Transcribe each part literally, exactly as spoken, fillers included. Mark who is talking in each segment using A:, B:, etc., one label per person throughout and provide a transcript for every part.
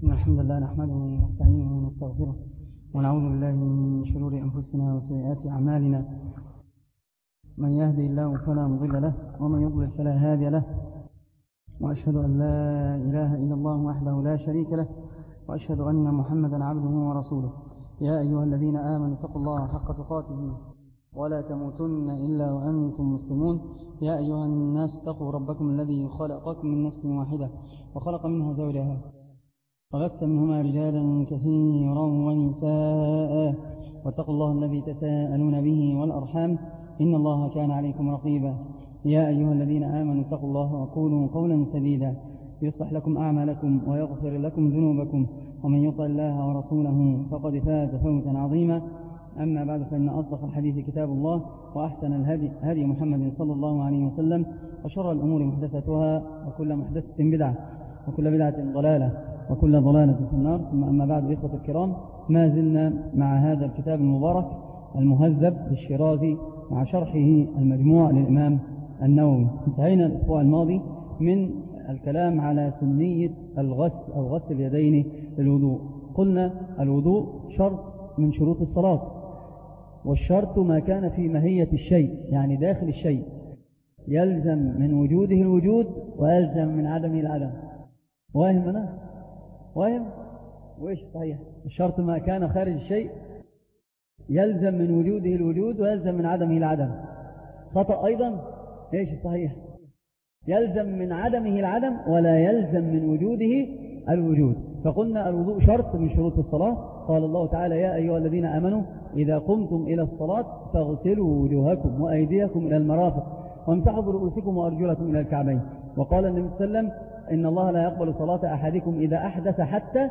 A: إن الحمد لله نحمده ونستعينه ونستغفره ونعوذ بالله من شرور أنفسنا وسيئات أعمالنا. من يهدي الله فلا مضل له ومن يضلل فلا هادي له، وأشهد أن لا إله إلا الله وحده لا شريك له، وأشهد أن محمدا عبده ورسوله. يا أيها الذين آمنوا اتقوا الله حق تقاته ولا تموتن إلا وأنتم مسلمون. يا أيها الناس اتقوا ربكم الذي خلقكم من نفس واحدة وخلق منها زوجها وبث منهما رجالا كثيرا ونساء، واتقوا الله الذي تساءلون به والأرحام إن الله كان عليكم رقيبا. يا أيها الذين آمنوا اتقوا الله وقولوا قولا سديدا يصلح لكم أعمالكم ويغفر لكم ذنوبكم، ومن يطع الله ورسوله فقد فاز فوزا عظيما. أما بعد، فإن أصدق الحديث كتاب الله، وأحسن الهدي هدي محمد صلى الله عليه وسلم، وشر الأمور محدثتها، وكل محدثة بدعة، وكل بدعة ضلالة، وكل ضلالة في النار. ثم أما بعد، إخوة الكرام، ما زلنا مع هذا الكتاب المبارك المهذب للشيرازي مع شرحه المجموع للإمام النووي. انتهينا الأسبوع الماضي من الكلام على سنية الغسل أو غسل اليدين للوضوء. قلنا الوضوء شرط من شروط الصلاة، والشرط ما كان في ماهية الشيء، يعني داخل الشيء، يلزم من وجوده الوجود ويلزم من عدمه العدم. واهم أنا؟ واهم؟ وإيش صحيح؟ الشرط ما كان خارج الشيء يلزم من وجوده الوجود ويلزم من عدمه العدم. خطأ أيضا؟ إيش صحيح؟ يلزم من عدمه العدم ولا يلزم من وجوده الوجود. فقلنا الوضوء شرط من شروط الصلاة. قال الله تعالى: يا أيها الذين آمنوا إذا قمتم إلى الصلاة فاغسلوا وجوهكم وأيديكم إلى المرافق وامسحوا برؤوسكم وأرجلكم إلى الكعبين. وقال النبي صلى الله عليه وسلم: إن الله لا يقبل صلاة أحدكم إذا أحدث حتى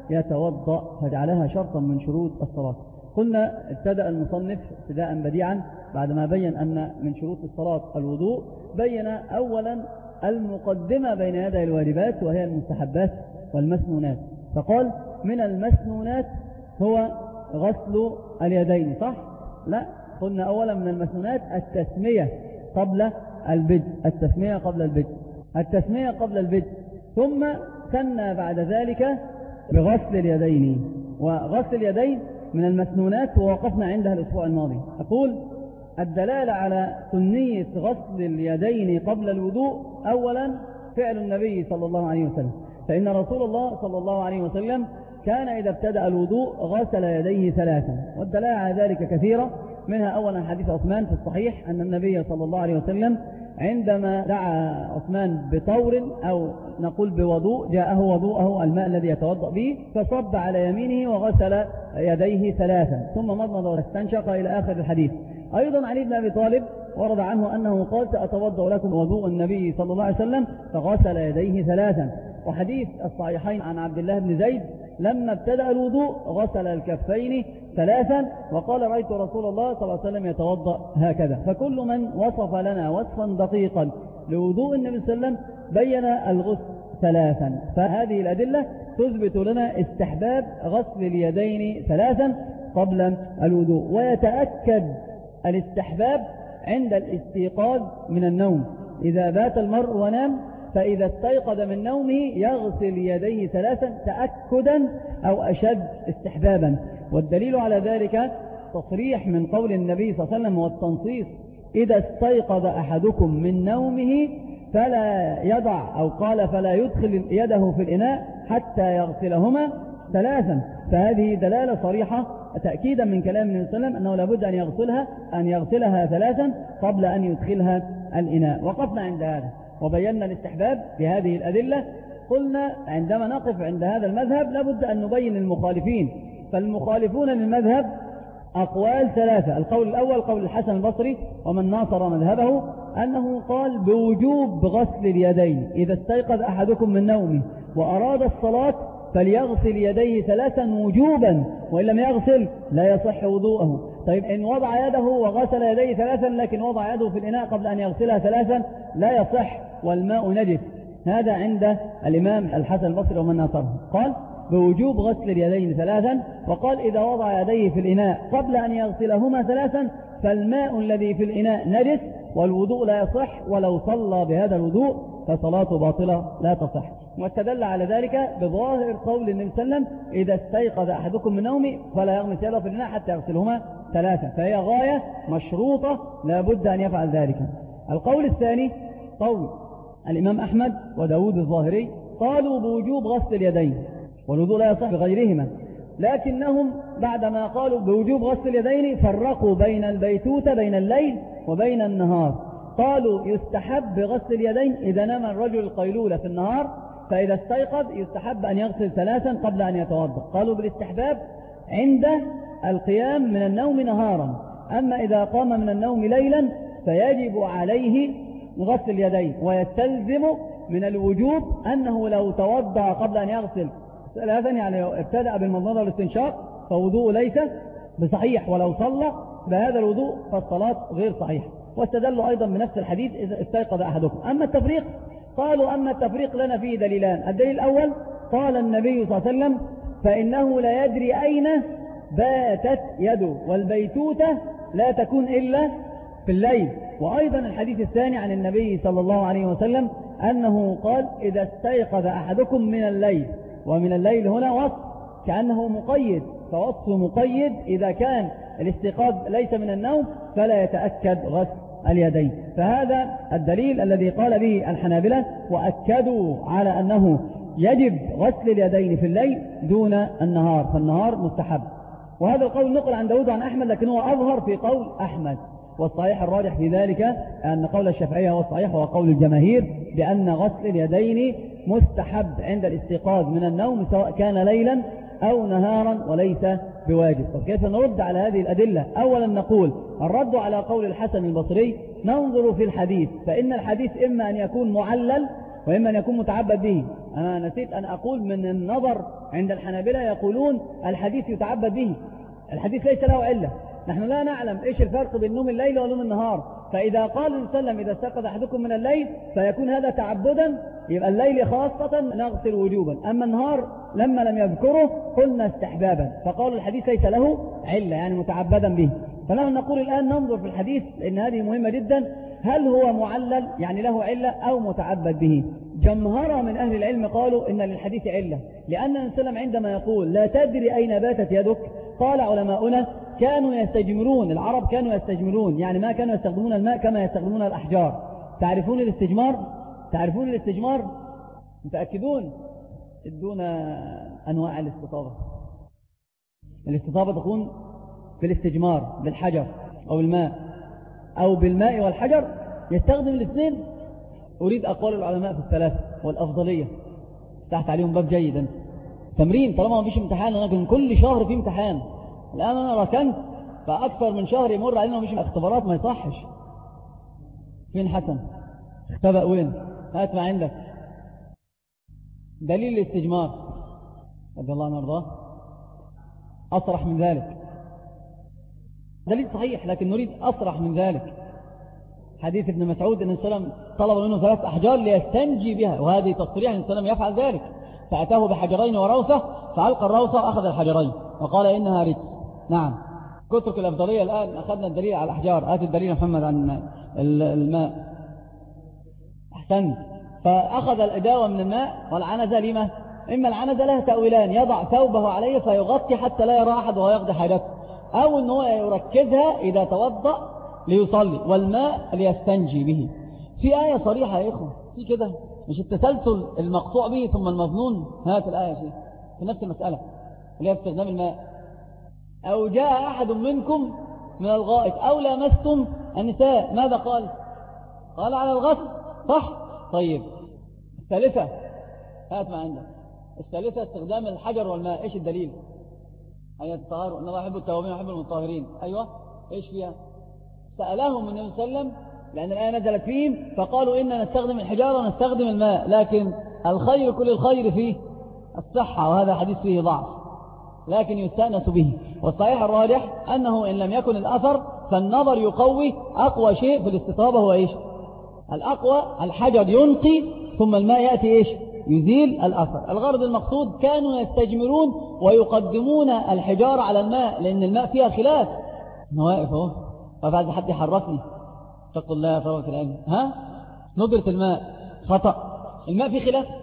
A: يتوضأ، فجعلها شرطا من شروط الصلاة. قلنا ابتدأ المصنف ابتداء بديعا بعدما بين أن من شروط الصلاة الوضوء، بين أولا المقدمة بين يدي الواجبات وهي المستحبات والمسنونات. فقال: من المسنونات هو غسل اليدين. صح؟ لا، قلنا أولا من المسنونات التسمية قبل البدء، التسمية قبل البدء التسمية قبل البدء ثم سنى بعد ذلك بغسل اليدين. وغسل اليدين من المسنونات ووقفنا عندها الأسبوع الماضي. أقول: الدلالة على سنية غسل اليدين قبل الوضوء أولا فعل النبي صلى الله عليه وسلم، فإن رسول الله صلى الله عليه وسلم كان إذا ابتدأ الوضوء غسل يديه ثلاثا، والدلالة على ذلك كثيرة. منها أولا حديث عثمان في الصحيح أن النبي صلى الله عليه وسلم عندما دعا عثمان بطور أو نقول بوضوء، جاءه وضوءه الماء الذي يتوضأ به، فصب على يمينه وغسل يديه ثلاثا ثم مضمض واستنشق إلى آخر الحديث. أيضا علي بن أبي طالب ورد عنه أنه قال: سأتوضأ لكم وضوء النبي صلى الله عليه وسلم، فغسل يديه ثلاثا. وحديث الصحيحين عن عبد الله بن زيد لما ابتدأ الوضوء غسل الكفين ثلاثا وقال: رأيت رسول الله صلى الله عليه وسلم يتوضأ هكذا. فكل من وصف لنا وصفا دقيقا لوضوء النبي صلى الله عليه وسلم بين الغسل ثلاثا. فهذه الأدلة تثبت لنا استحباب غسل اليدين ثلاثا قبل الوضوء. ويتأكد الاستحباب عند الاستيقاظ من النوم. إذا بات المرء ونام فإذا استيقظ من نومه يغسل يديه ثلاثا تأكدا أو أشد استحبابا. والدليل على ذلك تصريح من قول النبي صلى الله عليه وسلم والتنصيص: إذا استيقظ أحدكم من نومه فلا يضع، أو قال فلا يدخل يده في الإناء حتى يغسلهما ثلاثا. فهذه دلالة صريحة تأكيدا من كلام النبي صلى الله عليه وسلم أنه لابد أن يغسلها أن يغسلها ثلاثا قبل أن يدخلها الإناء. وقفنا عند هذا وبينا الاستحباب بهذه الأدلة. قلنا عندما نقف عند هذا المذهب لابد أن نبين المخالفين. فالمخالفون للمذهب أقوال ثلاثة. القول الأول قول الحسن البصري ومن ناصر مذهبه، أنه قال بوجوب غسل اليدين. إذا استيقظ أحدكم من نومه وأراد الصلاة فليغسل يديه ثلاثا وجوبا، وإن لم يغسل لا يصح وضوءه. طيب إن وضع يده وغسل يديه ثلاثا لكن وضع يده في الإناء قبل أن يغسلها ثلاثا لا يصح والماء نجس. هذا عند الإمام الحسن البصري ومن ناصره. قال بوجوب غسل اليدين ثلاثا، وقال إذا وضع يديه في الإناء قبل أن يغسلهما ثلاثا فالماء الذي في الإناء نجس والوضوء لا يصح، ولو صلى بهذا الوضوء فصلاته باطلة لا تصح. واستدل على ذلك بظاهر قول النبي صلى الله عليه وسلم إذا استيقظ أحدكم من نومه فلا يغمس يده في الإناء حتى يغسلهما ثلاثة، فهي غاية مشروطة لا بد أن يفعل ذلك. القول الثاني قول الإمام أحمد وداود الظاهري، قالوا بوجوب غسل اليدين والوضوء لا يصح بغيرهما، لكنهم بعدما قالوا بوجوب غسل اليدين فرقوا بين البيتوتة بين الليل وبين النهار. قالوا يستحب غسل اليدين إذا نام الرجل القيلولة في النهار، فإذا استيقظ يستحب أن يغسل ثلاثا قبل أن يتوضأ. قالوا بالاستحباب عند القيام من النوم نهارا، أما إذا قام من النوم ليلا فيجب عليه غسل اليدين، ويستلزم من الوجوب أنه لو توضأ قبل أن يغسل ثلاثا يعني لو ابتدأ بالمضمضة والاستنشاق فوضوء ليس بصحيح، ولو صلى بهذا الوضوء فالصلاة غير صحيحة. واستدلوا أيضا بنفس الحديث إذا استيقظ أحدكم. أما التفريق قالوا أما التفريق لنا فيه دليلان. الدليل الأول قال النبي صلى الله عليه وسلم فإنه لا يدري أين باتت يده، والبيتوتة لا تكون إلا في الليل. وأيضا الحديث الثاني عن النبي صلى الله عليه وسلم أنه قال إذا استيقظ أحدكم من الليل، ومن الليل هنا وصف كأنه مقيد، فوصف مقيد إذا كان الاستيقاظ ليس من النوم فلا يتأكد غسل اليدين. فهذا الدليل الذي قال به الحنابلة، وأكدوا على أنه يجب غسل اليدين في الليل دون النهار، فالنهار مستحب. وهذا القول نقل عن داود عن أحمد، لكن هو أظهر في قول أحمد، والصحيح الراجح في ذلك أن قول الشافعية هو الصحيح، وهو قول الجماهير بأن غسل اليدين مستحب عند الاستيقاظ من النوم سواء كان ليلا أو نهارا وليس بواجب. فكيف نرد على هذه الأدلة؟ أولا نقول الرد على قول الحسن البصري ننظر في الحديث، فإن الحديث إما أن يكون معلل وإما أن يكون متعبد به. أنا نسيت أن أقول من النظر عند الحنابلة يقولون الحديث يتعبد به، الحديث ليس له علة، نحن لا نعلم إيش الفرق بين نوم الليل ونوم النهار. فإذا قال النبي صلى الله عليه وسلم إذا استيقظ أحدكم من الليل فيكون هذا تعبدا، يبقى الليل خاصة نغسل وجوبا، أما النهار لما لم يذكره قلنا استحبابا، فقالوا الحديث ليس له علة يعني متعبدا به. فنحن نقول الآن ننظر في الحديث لأن هذه مهمة جدا، هل هو معلل يعني له علة أو متعبد به؟ جمهرة من أهل العلم قالوا إن للحديث علة، لأن النبي صلى الله عليه وسلم عندما يقول لا تدري أين باتت يدك، قال علماؤنا كانوا يستجمرون، العرب كانوا يستجمرون يعني ما كانوا يستخدمون الماء كما يستخدمون الأحجار. تعرفون الاستجمار؟ تعرفون الاستجمار؟ متأكدون؟ ادون أنواع الاستطابة. الاستطابة تكون في الاستجمار بالحجر أو الماء أو بالماء والحجر، يستخدم الاثنين. أريد أقوال العلماء في الثلاثة والأفضلية، تحت عليهم باب جيدا تمرين طالما ما فيش امتحان، لكن كل شهر في امتحان. الآن أنا ركنت فأكثر من شهر يمر علينا ومفيش اختبارات، ما يصحش. فين حسن؟ اختبأ وين؟ هات ما عندك دليل الاستجمار رضي الله عنه وارضاه أصرح من ذلك. دليل صحيح لكن نريد أصرح من ذلك. حديث ابن مسعود أن السلام طلب منه ثلاث أحجار ليستنجي بها، وهذه تصريح أن السلام يفعل ذلك. فأتاه بحجرين وروثة فألقى الروثة وأخذ الحجرين وقال إنها رجس. نعم، كترك الأفضلية. الآن أخذنا الدليل على الأحجار، هات الدليل محمد عن الماء. أحسنت. فأخذ الإداوة من الماء والعنزة لما؟ إما العنزة له تأويلان، يضع ثوبه عليه فيغطي حتى لا يرى أحد وهو يقضي حاجته، أو أنه يركزها إذا توضأ ليصلي، والماء ليستنجي به. في آية صريحة يا إخوة في كده، مش التسلسل المقطوع به ثم المظنون. هات الآية شيء في نفس المسألة اللي هي استخدام الماء. أو جاء أحد منكم من الغائط أو لامستم النساء، ماذا قال؟ قال على الغسل، صح؟ طيب الثالثة هات ما عندك. الثالثة استخدام الحجر والماء، إيش الدليل؟ آية الطهارة إن الله يحب التوابين ويحب المطهرين. أيوة، إيش فيها؟ سألهم النبي صلى الله عليه وسلم لأن الآية نزلت فيهم فقالوا إننا نستخدم الحجارة ونستخدم الماء، لكن الخير كل الخير فيه الصحة، وهذا حديث فيه ضعف لكن يستأنس به. والصحيح الراجح أنه إن لم يكن الأثر فالنظر يقوي. أقوى شيء في الاستطابة هو إيش؟ الأقوى الحجر ينقي ثم الماء يأتي إيش؟ يزيل الأثر. الغرض المقصود كانوا يستجمرون ويقدمون الحجارة على الماء لأن الماء فيها خلاف. نواقف اهو، فعايز حد يحركني، اتقوا الله يا طلبة العلم. ها ندرة الماء خطأ، الماء فيه خلاف.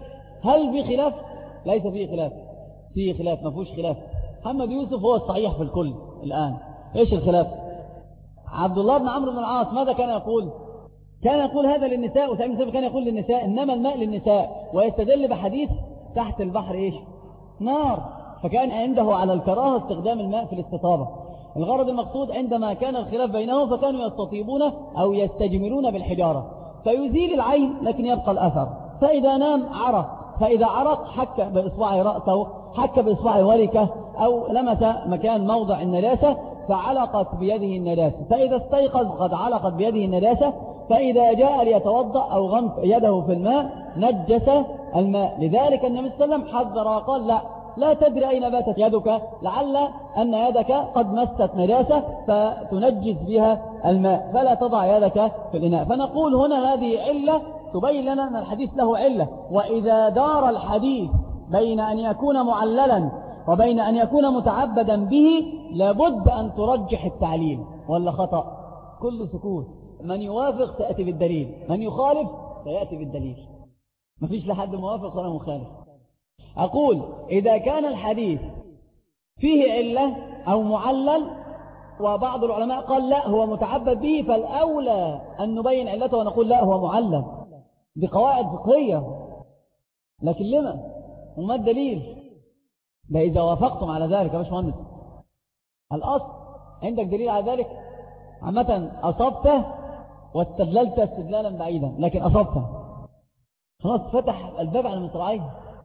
B: هل في خلاف؟ ليس فيه خلاف، فيه خلاف، ما فيهوش خلاف. محمد يوسف هو الصحيح في الكل الآن. إيش الخلاف؟ عبد الله بن عمرو بن العاص ماذا كان يقول؟ كان يقول هذا للنساء، وسعيد بن مسيب كان يقول للنساء إنما الماء للنساء، ويستدل بحديث تحت البحر إيش؟ نار. فكان عنده على الكراهة استخدام الماء في الاستطابة. الغرض المقصود عندما كان الخلاف بينهم فكانوا يستطيبون أو يستجمرون بالحجارة فيزيل العين لكن يبقى الأثر. فإذا نام عرق، فإذا عرق حك بإصبع رأسه، حك بإصبع ولكه، أو لمس مكان موضع النجاسة فعلقت بيده النجاسة. فإذا استيقظ قد علقت بيده النجاسة. فإذا جاء ليتوضأ أو غمس يده في الماء نجس الماء. لذلك النبي صلى الله عليه وسلم حذر وقال لا لا تدري أين باتت يدك، لعل أن يدك قد مست نجاسة فتنجس بها الماء، فلا تضع يدك في الإناء. فنقول هنا هذه علة تبين لنا أن الحديث له علة. وإذا دار الحديث بين أن يكون معللا وبين أن يكون متعبدا به لابد أن ترجح التعليل ولا خطأ. كل سكوت، من يوافق سيأتي بالدليل، من يخالف سيأتي بالدليل، مفيش لحد موافق ولا مخالف. أقول إذا كان الحديث فيه علة أو معلل وبعض العلماء قال لا هو متعبد به، فالأولى أن نبين علته ونقول لا هو معلل. دي قواعد فقهية، لكن لما وما الدليل؟ ده إذا وافقتم على ذلك يا باشمهندس. الأصل عندك دليل على ذلك، عامة أصبته واستدللت استدلالا بعيدا لكن أصبته، خلاص فتح الباب على المصراعين.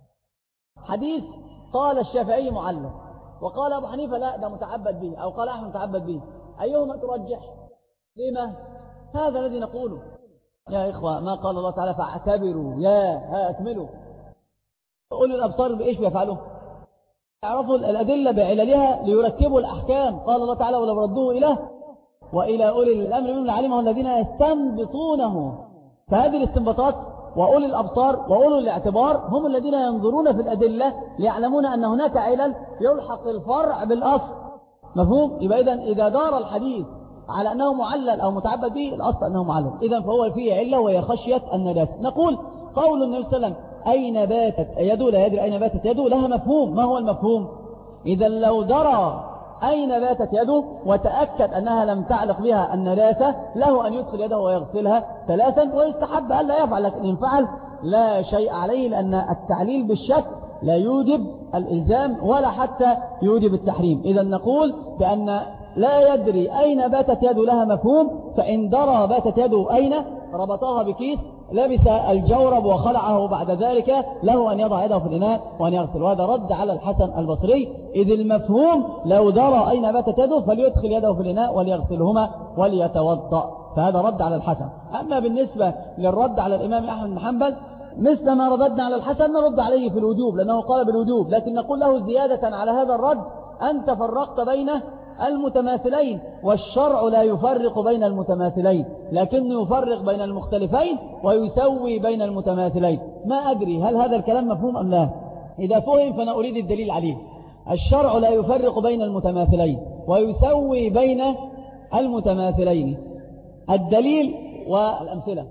B: حديث قال الشافعي معلل وقال أبو حنيفة لا ده متعبد به، أو قال أحمد متعبد به، أيهما ترجح؟ لما؟ هذا الذي نقوله يا إخوة. ما قال الله تعالى فاعتبروا يا ها أكملوا. أولي الأبصار بإيش بيفعلوا؟ يعرفوا الأدلة بعللها ليركبوا الأحكام. قال الله تعالى ولو ردوه إلى وإلى أولي الأمر منهم لعلمه الذين يستنبطونه. فهذه الاستنباطات وأولي الأبصار وأولي الاعتبار هم الذين ينظرون في الأدلة ليعلمون أن هناك علل يلحق الفرع بالأصل. مفهوم؟ يبقى إذن إذا دار الحديث على أنه معلل أو متعبد به الأصل أنه معلل، إذن فهو فيه علة وهي خشية النجاسة. نقول قول النبي صلى الله عليه وسلم أين باتت يده لا يدري أين باتت يده لها مفهوم. ما هو المفهوم؟ إذا لو درى أين باتت يده وتأكد أنها لم تعلق بها النجاسة له أن يدخل يده ويغسلها ثلاثا، ويستحب أن لا يفعل، لكن إن فعل لا شيء عليه، لأن التعليل بالشك لا يوجب الإلزام ولا حتى يوجب التحريم. إذا نقول بأن لا يدري أين باتت يده لها مفهوم، فإن درى باتت يده أين ربطها بكيس لبس الجورب وخلعه بعد ذلك له أن يضع يده في الإناء وأن يغسل. وهذا رد على الحسن البصري، إذ المفهوم لو درى أين باتت يده فليدخل يده في الإناء وليغسلهما وليتوضأ، فهذا رد على الحسن. أما بالنسبة للرد على الإمام أحمد بن حنبل مثل ما رددنا على الحسن نرد عليه في الوجوب لأنه قال بالوجوب، لكن نقول له زيادة على هذا الرد أنت فرقت بين المتماثلين، والشرع لا يفرق بين المتماثلين لكنه يفرق بين المختلفين ويسوي بين المتماثلين. ما أدري هل هذا الكلام مفهوم أم لا؟ إذا فهم فأنا أريد الدليل عليه. الشرع لا يفرق بين المتماثلين ويسوي بين المتماثلين. الدليل والأمثلة.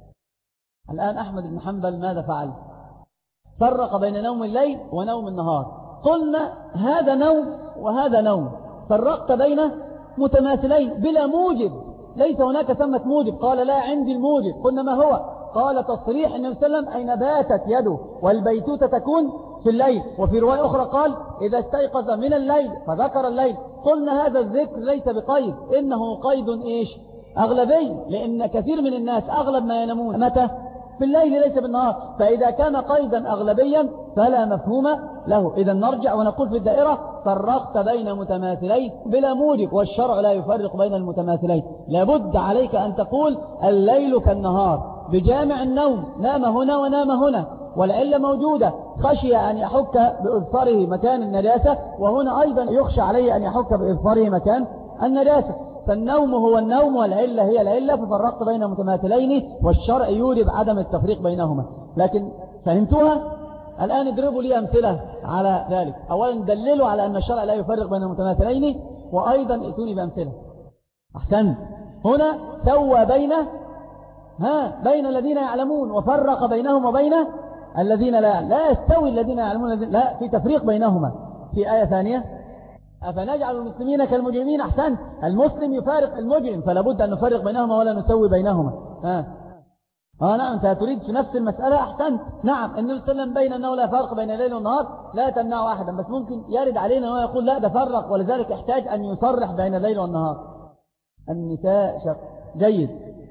B: الآن أحمد بن حنبل ماذا فعل؟ فرق بين نوم الليل ونوم النهار. قلنا هذا نوم وهذا نوم، فرقت بين متماثلين بلا موجب، ليس هناك ثمة موجب. قال لا عندي الموجب. قلنا ما هو؟ قال تصريح النبي صلى الله عليه وسلم أين باتت يده، والبيتوتة تكون في الليل. وفي رواية أخرى قال إذا استيقظ من الليل فذكر الليل. قلنا هذا الذكر ليس بقيد، إنه قيد إيش؟ أغلبي، لأن كثير من الناس أغلب ما ينامون متى؟ في الليل ليس بالنهار. فإذا كان قيدا أغلبيا فلا مفهوم له. إذا نرجع ونقول في الدائرة فرقت بين متماثلين بلا موجب، والشرع لا يفرق بين المتماثلين. لابد عليك أن تقول الليل كالنهار بجامع النوم، نام هنا ونام هنا، والعلة موجودة. خشي أن يحك بإظفاره مكان النجاسة، وهنا أيضا يخشى عليه أن يحك بإظفاره مكان النجاسة. فالنوم هو النوم والعلة هي العلة، ففرقت بين متماثلين والشرع يوجب عدم التفريق بينهما. لكن فهمتوها؟ الآن اضربوا لي أمثلة على ذلك. أولا دللوا على أن الشرع لا يفرق بين المتماثلين، وأيضا ائتوني بأمثلة. أحسن. هنا سوى بين ها بين الذين يعلمون وفرق بينهم وبين الذين لا لا يستوي الذين يعلمون الذين لا، في تفريق بينهما. في آية ثانية أفنجعل المسلمين كالمجرمين. أحسن، المسلم يفارق المجرم، فلا بد أن نفرق بينهما ولا نسوي بينهما. آه. آه نعم، أنت تريد في نفس المسألة. أحسنت، نعم، النبي صلى الله عليه وسلم بين أنه لا فرق بين الليل والنهار لا تمنع أحدا، بس ممكن يرد علينا أنه يقول لا ده فرق، ولذلك يحتاج أن يصرح بين الليل والنهار. النساء شق جيد.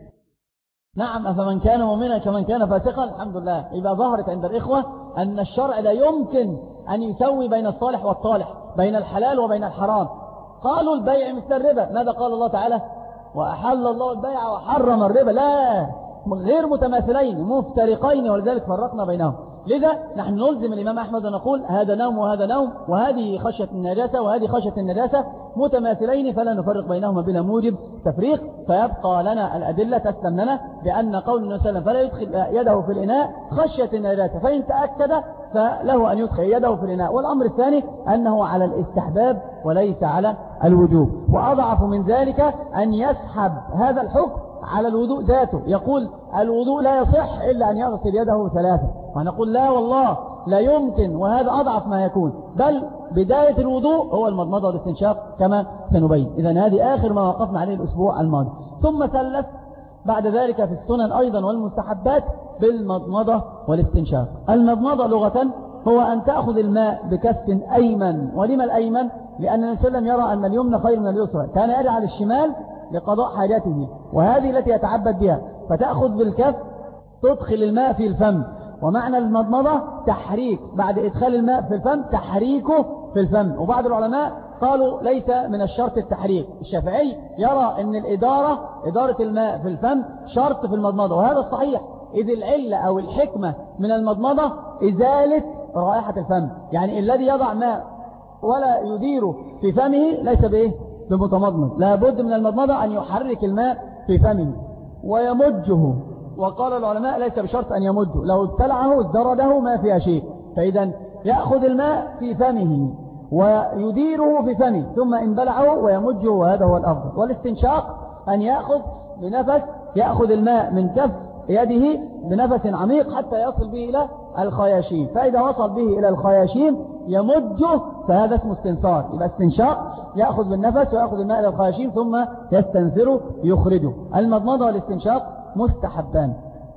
B: نعم، أفمن كان مؤمنا كمن كان فاسقا. الحمد لله، إذا ظهرت عند الإخوة أن الشرع لا يمكن أن يسوي بين الصالح والطالح، بين الحلال وبين الحرام. قالوا البيع مثل الربا، ماذا قال الله تعالى؟ وأحل الله البيع وحرم الربا. لا، غير متماثلين مفترقين، ولذلك فرقنا بينهم. لذا نحن نلزم الإمام أحمد ونقول هذا نوم وهذا نوم، وهذه خشية النجاسة وهذه خشية النجاسة متماثلين، فلا نفرق بينهما بلا موجب تفريق، فيبقى لنا الأدلة تسلم لنا بأن قول النبي صلى الله عليه وسلم فلا يدخل يده في الإناء خشية النجاسة، فإن تأكد فله أن يدخل يده في الإناء. والأمر الثاني أنه على الاستحباب وليس على الوجوب. وأضعف من ذلك أن يسحب هذا الحكم على الوضوء ذاته، يقول الوضوء لا يصح إلا أن يغسل يده ثلاثة، ونقول لا والله لا يمكن، وهذا أضعف ما يكون، بل بداية الوضوء هو المضمضة والاستنشاق كما سنبين. إذن هذه آخر ما وقفنا عليه الأسبوع الماضي. ثم ثلث بعد ذلك في السنن أيضا والمستحبات بالمضمضة والاستنشاق. المضمضة لغة هو أن تأخذ الماء بكف أيمن. ولما الأيمن؟ لأن النبي صلى الله عليه وسلم يرى أن اليمنى خير من اليسرى، كان يجعل الشمال لقضاء حاجته، وهذه التي يتعبد بها. فتأخذ بالكف تدخل الماء في الفم، ومعنى المضمضة تحريك، بعد إدخال الماء في الفم تحريكه في الفم. وبعض العلماء قالوا ليس من الشرط التحريك. الشافعي يرى أن الإدارة إدارة الماء في الفم شرط في المضمضة، وهذا الصحيح، إذ العلة أو الحكمة من المضمضة إزالة رائحة الفم. يعني الذي يضع ماء ولا يديره في فمه ليس بإيه؟ بمتمضمض. لا بد من المضمضة أن يحرك الماء في فمه ويمجه. وقال العلماء ليس بشرط أن يمده، لو ابتلعه ازدرده ما فيها شيء. فإذا يأخذ الماء في فمه ويديره في فمه، ثم إن بلعه ويمجه، وهذا هو الأفضل. والاستنشاق أن يأخذ بنفس، يأخذ الماء من كف يده بنفس عميق حتى يصل به إلى الخياشيم، فإذا وصل به إلى الخياشيم يمجه، فهذا اسمه استنثار. يبقى استنشاق يأخذ بالنفس ويأخذ الماء إلى الخياشيم ثم يستنثره يخرجه. المضمضة والاستنشاق مستحبان.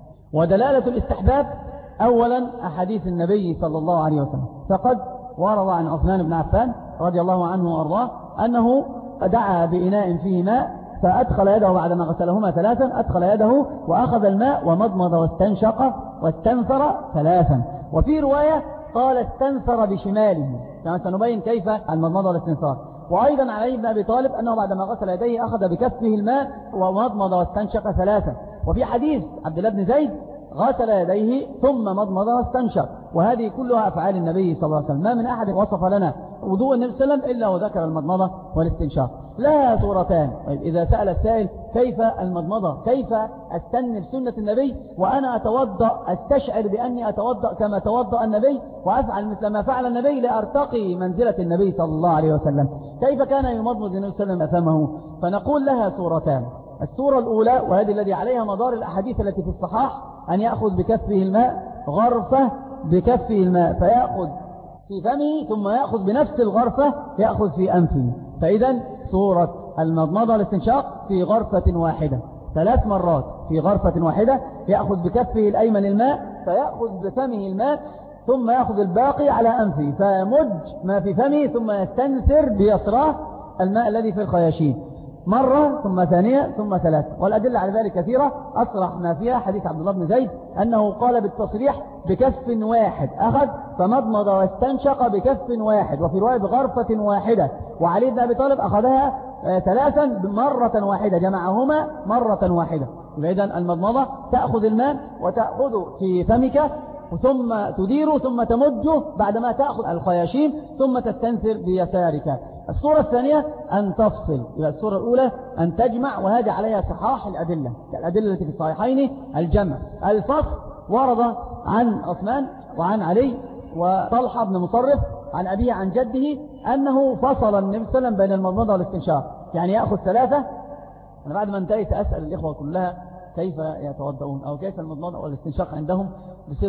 B: ودلالة الاستحباب أولا أحاديث النبي صلى الله عليه وسلم، فقد ورد عن عثمان بن عفان رضي الله عنه وأرضاه أنه دعا بإناء فيه ماء فأدخل يده بعدما غسلهما ثلاثا، أدخل يده وأخذ الماء ومضمض واستنشق واستنثر ثلاثا. وفي رواية قال استنثر بشماله، كما سنبين كيف المضمض والاستنثار. وأيضا علي بن أبي طالب أنه بعدما غسل يديه أخذ بكفه الماء ومضمض واستنشق ثلاثا. وفي حديث عبد الله بن زيد غسل يديه ثم مضمض واستنشق. وهذه كلها أفعال النبي صلى الله عليه وسلم، ما من أحد وصف لنا وضوء النبي صلى الله عليه وسلم إلا وذكر المضمضة والاستنشاق. لها صورتان. إذا سأل السائل كيف المضمضة، كيف أستنى بسنة النبي وأنا أتوضأ، أستشعر بأني أتوضأ كما توضأ النبي وأفعل مثل ما فعل النبي لأرتقي منزلة النبي صلى الله عليه وسلم، كيف كان يمضمض النبي صلى الله عليه وسلم فمه؟ فنقول لها صورتان. الصورة الأولى، وهذه الذي عليها مدار الأحاديث التي في الصحاح، أن يأخذ بكفه الماء غرفة بكفه الماء فيأخذ في فمه، ثم يأخذ بنفس الغرفة يأخذ في أنفه. فإذا صورة المضمضة والاستنشاق في غرفة واحدة ثلاث مرات، في غرفة واحدة يأخذ بكفه الأيمن الماء فيأخذ بفمه الماء ثم يأخذ الباقي على أنفه فيمج ما في فمه ثم يستنثر بيسراه الماء الذي في الخياشيم مرة ثم ثانية ثم ثلاثة. والأدلة على ذلك كثيرة، أصرح ما فيها حديث عبد الله بن زيد أنه قال بالتصريح بكف واحد، أخذ فمضمض واستنشق بكف واحد، وفي رواية بغرفة واحدة. وعلي بن أبي طالب أخذها ثلاثا مرة واحدة، جمعهما مرة واحدة. إذن المضمضة تأخذ الماء وتأخذه في فمك ثم تديره ثم تمجه بعدما تأخذ الخياشيم ثم تستنثر بيسارك. الصورة الثانية أن تفصل. يبقى الصورة الأولى أن تجمع، وهذه عليها صحاح الأدلة، الأدلة التي في الصحيحين الجمع. الفصل ورد عن عثمان وعن علي وطلحة بن مصرف عن أبيه عن جده أنه فصل النبي صلى الله عليه وسلم بين المضمضة والاستنشاق، يعني يأخذ ثلاثة. أنا بعد ما انتهيت أسأل الإخوة كلها كيف يتوضؤون أو كيف المضمضة والاستنشاق عندهم بصدق،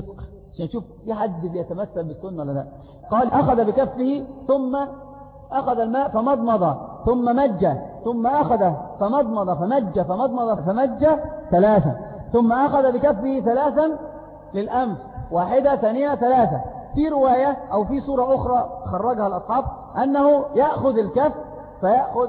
B: عشان نشوف في حد بيتمثل بالسنة ولا لا. قال أخذ بكفه ثم أخذ الماء فمضمض ثم مج ثم أخذ فمضمض فمج فمضمض فمج ثلاثة ثم أخذ بكفه ثلاثا للأنف واحدة ثانية ثلاثة. في رواية أو في صورة أخرى خرجها الأصحاب أنه يأخذ الكف فيأخذ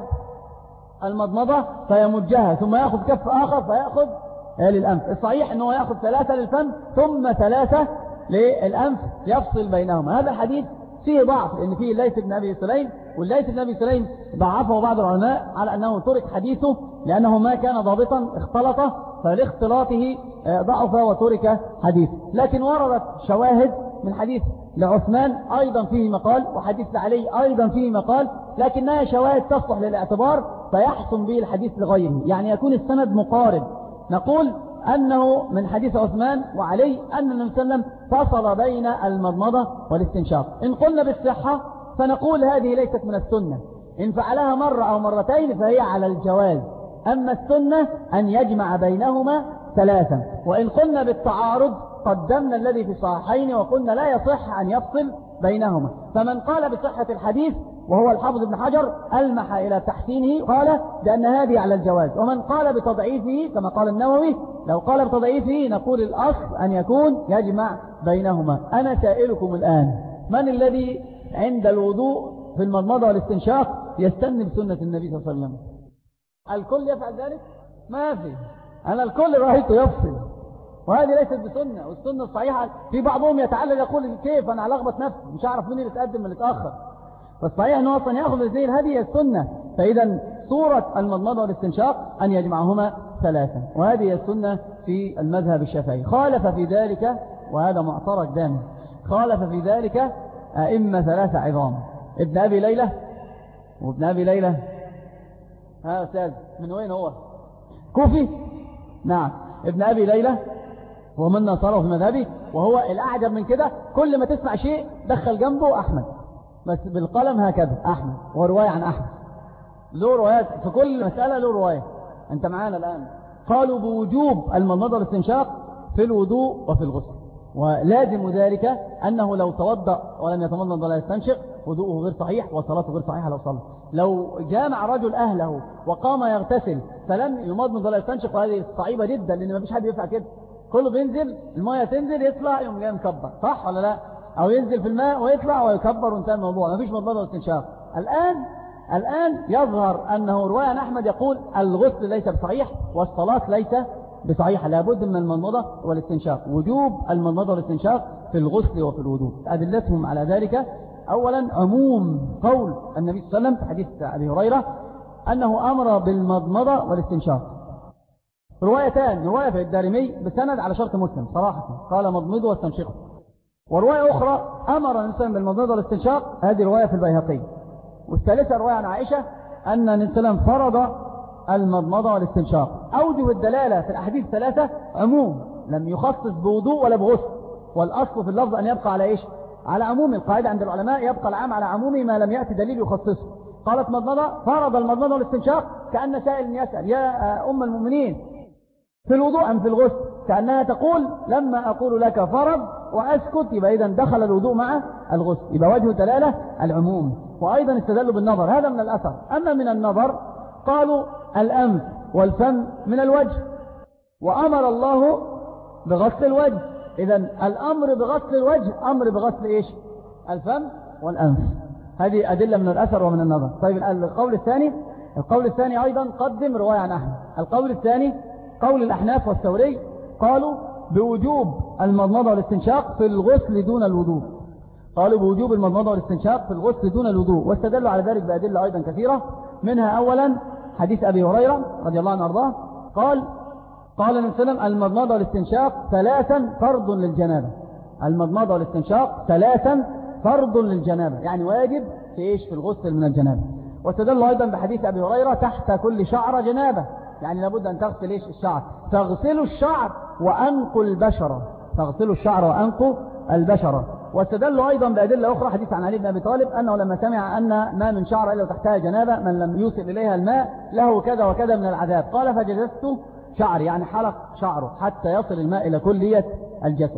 B: المضمضة فيمجها ثم يأخذ كف آخر فيأخذ للأنف. الصحيح أنه يأخذ ثلاثة للفم ثم ثلاثة للأنف يفصل بينهما. هذا الحديث فيه ضعف لأن فيه الليث بن أبي سليم، والليث بن أبي سليم ضعفه بعض العلماء على أنه ترك حديثه لأنه ما كان ضابطا اختلط فلاختلاطه ضعف وترك حديثه. لكن وردت شواهد من حديث لعثمان أيضا فيه مقال وحديث لعلي أيضا فيه مقال، لكنها شواهد تصلح للاعتبار فيحسن به الحديث لغيره، يعني يكون السند مقارب. نقول أنه من حديث عثمان وعلي أن النبي صلى الله عليه وسلم فصل بين المضمضة والاستنشاق. إن قلنا بالصحة فنقول هذه ليست من السنة، إن فعلها مرة أو مرتين فهي على الجواز، أما السنة أن يجمع بينهما ثلاثا. وإن قلنا بالتعارض قدمنا الذي في صحيحين وقلنا لا يصح أن يفصل بينهما. فمن قال بصحة الحديث وهو الحافظ ابن حجر ألمح إلى تحسينه قال بأن هذه على الجواز، ومن قال بتضعيفه كما قال النووي لو قال بتضعيفه نقول الأصل أن يكون يجمع بينهما. أنا سائلكم الآن من الذي عند الوضوء في المضمضة والاستنشاق يستن بسنة النبي صلى الله عليه وسلم؟ الكل يفعل ذلك؟ ما في. أنا الكل رأيته يفصل، وهذه ليست بسنة. والسنة الصحيحة في بعضهم يتعلل يقول كيف أنا ألخبط نفسي مش أعرف مين اللي تقدم من اللي تأخر، فالصحيح أنه أصلا يأخذ الاثنين، هذه هي السنة. فإذا صورة المضمضة والاستنشاق أن يجمعهما ثلاثة، وهذه هي السنة في المذهب الشافعي. خالف في ذلك، وهذا معترك دائما، خالف في ذلك أئمة ثلاثة عظام: ابن أبي ليلى، وابن أبي ليلى ها أستاذ من وين هو؟ كوفي؟ نعم، ابن أبي ليلى ومن نصره في مذهبه. وهو الأعجب من كده كل ما تسمع شيء دخل جنبه أحمد، بس بالقلم هكذا أحمد، ورواية عن أحمد، له روايات في كل مسألة، له رواية. أنت معانا الآن. قالوا بوجوب المضمضة والاستنشاق في الوضوء وفي الغسل، ولازم ذلك أنه لو توضأ ولم يتمضمض ولا يستنشق وضوءه غير صحيح وصلاته غير صحيحة. لو صلى لو جامع رجل أهله وقام يغتسل فلم يمضمض ولا يستنشق، وهذه صعيبة جدا لأن ما فيش حد يفعل كده، كله بينزل الماء تنزل يطلع يوم جاي مكبر، صح ولا لا؟ أو ينزل في الماء ويطلع ويكبر وانتهى الموضوع، ما فيش مضمضة واستنشاق. الآن الآن يظهر أنه رواية عن أحمد يقول الغسل ليس بصحيح والصلاة ليس بصحيحة، لابد من المضمضة والاستنشاق، وجوب المضمضة والاستنشاق في الغسل وفي الوضوء. أدلتهم على ذلك: أولا عموم قول النبي صلى الله عليه وسلم في حديث أبي هريرة أنه أمر بالمضمضة والاستنشاق. روايتان، رواية في الدارمي بسند على شرط مسلم صراحة قال مضمضوا واستنشقوا، ورواية أخرى أمر النبي صلى الله عليه وسلم بالمضمضة والاستنشاق، هذه رواية في البيهقي. والثالثة رواية عن عائشة أن النبي صلى الله عليه وسلم فرض المضمضة والاستنشاق. أوجه الدلالة في الأحاديث ثلاثة عموم، لم يخصص بوضوء ولا بغسل، والأصل في اللفظ أن يبقى على إيش؟ على عموم. القاعدة عند العلماء يبقى العام على عمومه ما لم يأتي دليل يخصصه. قالت مضمضة فرض المضمضة والاستنشاق، كأن سائل يسأل يا أم المؤمنين في الوضوء أم في الغسل، كأنها تقول لما أقول لك فرض وأسكت يبقى إذن دخل الوضوء مع الغسل، يبقى وجه الدلالة العموم. وأيضا استدلوا بالنظر، هذا من الأثر. أما من النظر قالوا الأنف والفم من الوجه، وأمر الله بغسل الوجه، إذن الأمر بغسل الوجه أمر بغسل إيش؟ الفم والأنف. هذه أدلة من الأثر ومن النظر. طيب القول الثاني، القول الثاني أيضا قدم رواية عن أحمد. القول الثاني قول الأحناف والثوري، قالوا بوجوب المضمضة والاستنشاق في الغسل دون الوضوء، قالوا بوجوب المضمضة والاستنشاق في الغسل دون الوضوء، واستدلوا على ذلك بأدلة أيضا كثيرة، منها أولا حديث أبي هريرة رضي الله عنه وارضاه قال قال النبي صلى الله عليه وسلم المضمضة والاستنشاق ثلاثا فرض للجنابة، المضمضة والاستنشاق ثلاثا فرض للجنابة، يعني واجب في إيش؟ في الغسل من الجنابة. واستدلوا أيضا بحديث أبي هريرة تحت كل شعر جنابة، يعني لابد أن تغسل إيش؟ الشعر، فاغسلوا الشعر وأنقوا البشرة، فاغسلوا الشعر وأنقوا البشرة. واستدلوا أيضا بأدلة أخرى، حديث عن علي بن أبي طالب أنه لما سمع أن ما من شعر إلا وتحتها جنابة من لم يوصل إليها الماء له كذا وكذا من العذاب، قال فجلست شعري، يعني حلق شعره حتى يصل الماء إلى كلية الجسد.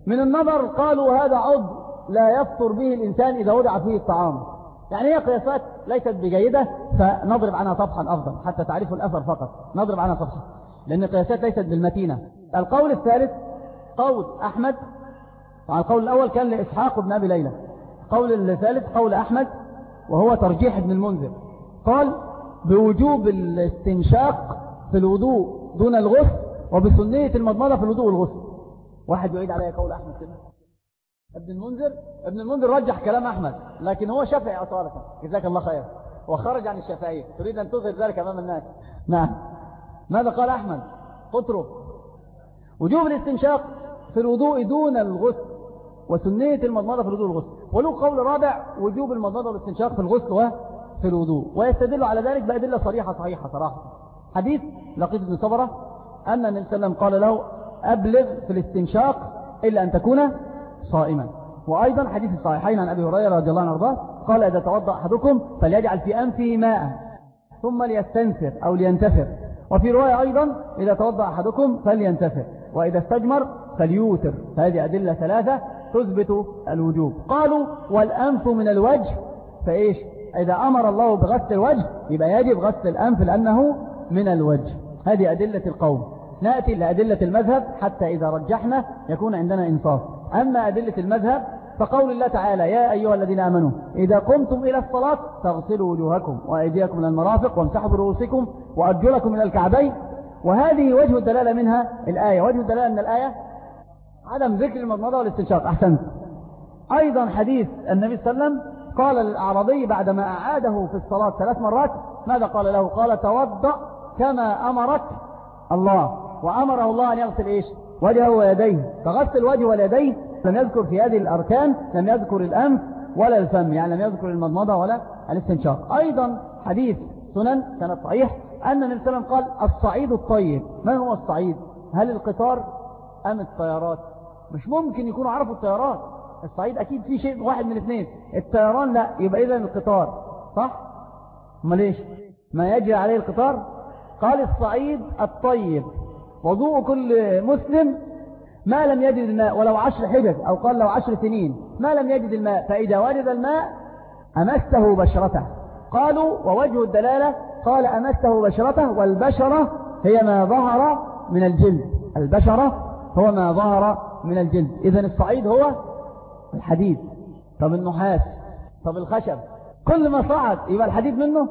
B: من النظر قالوا هذا عضو لا يفطر به الإنسان إذا وضع فيه الطعام. يعني هي قياسات ليست بجيدة، فنضرب عنها صفحا أفضل حتى تعرفوا الأثر فقط، نضرب عنها صفحا لأن القياسات ليست بالمتينة. القول الثالث قول أحمد، القول الأول كان لإسحاق بن أبي ليلى، القول الثالث قول أحمد وهو ترجيح ابن المنذر، قال بوجوب الاستنشاق في الوضوء دون الغسل وبسنية المضمضة في الوضوء والغسل. واحد يعيد عليا قول أحمد كده. ابن المنذر ابن المنذر رجح كلام أحمد، لكن هو شافعي أصالة، جزاك الله خير، وخرج عن الشافعية، تريد أن تظهر ذلك أمام الناس. نعم، ماذا قال أحمد؟ قطره وجوب الاستنشاق في الوضوء دون الغسل وسنية المضمضة في الوضوء والغسل، وله قول رابع وجوب المضمضة والاستنشاق في الغسل وفي الوضوء، ويستدل على ذلك بأدلة صريحة صحيحة صراحة. حديث لقيط بن صبرة أن النبي صلى الله عليه وسلم قال له أبلغ في الاستنشاق إلا أن تكون صائما. وأيضا حديث الصحيحين عن أبي هريرة رضي الله عنه وارضاه قال إذا توضأ أحدكم فليجعل في أنفه ماء ثم ليستنثر أو لينتفر. وفي رواية أيضا إذا توضأ أحدكم فلينتفر، وإذا استجمر فليوتر. هذه أدلة ثلاثة تثبت الوجوب. قالوا والأنف من الوجه، فإيش؟ إذا أمر الله بغسل الوجه يبقى يجب غسل الأنف لأنه من الوجه. هذه أدلة القوم. نأتي لأدلة المذهب حتى إذا رجحنا يكون عندنا إنصاف. أما أدلة المذهب فقول الله تعالى يا أيها الذين آمنوا إذا قمتم إلى الصلاة فاغسلوا وجوهكم وأيديكم من المرافق وامسحوا برؤوسكم وأرجلكم من الكعبين. وهذه وجه الدلالة منها الآية. وجه الدلالة من الآية عدم ذكر المضمضة والاستنشاق. أحسنت. أيضا حديث النبي صلى الله عليه وسلم قال للأعرابي بعدما أعاده في الصلاة ثلاث مرات ماذا قال له؟ قال توضأ كما أمرك الله. وأمره الله أن يغسل إيش؟ وجهه ويديه، فغسل الوجه واليدين لم يذكر في هذه الأركان، لم يذكر الأنف ولا الفم، يعني لم يذكر المضمضة ولا الاستنشاق. أيضا حديث سنن كان صحيح أن النبي صلى الله عليه وسلم قال الصعيد الطيب. من هو الصعيد؟ هل القطار أم الطيارات؟ مش ممكن يكونوا عرفوا الطيارات. الصعيد أكيد في شيء واحد من الاثنين، الطيران لا، يبقى إذن القطار، صح؟ ما ليش ما يجري عليه القطار. قال الصعيد الطيب وضوء كل مسلم ما لم يجد الماء ولو عشر حجج، أو قال لو عشر سنين ما لم يجد الماء، فإذا وجد الماء أمسته بشرته. قالوا ووجه الدلالة قال أمسته بشرته، والبشرة هي ما ظهر من الجلد، البشرة هو ما ظهر من الجلد. إذن الصعيد هو الحديد، طب النحاس، طب الخشب، كل ما صعد يبقى الحديد منه.